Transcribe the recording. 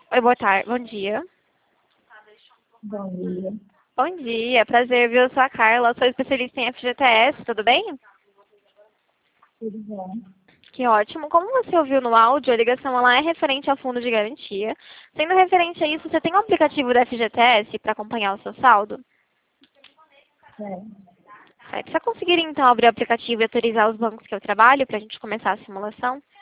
Oi, boa tarde. Bom dia. Bom dia. Bom dia. Prazer, viu? Eu sou a Carla. Sou especialista em FGTS. Tudo bem? Tudo bom? Que ótimo. Como você ouviu no áudio, a ligação ela é referente ao fundo de garantia. Sendo referente a isso, você tem um aplicativo da FGTS para acompanhar o seu saldo? É. Certo. Você conseguiria, então, abrir o aplicativo e autorizar os bancos que eu trabalho para a gente começar a simulação?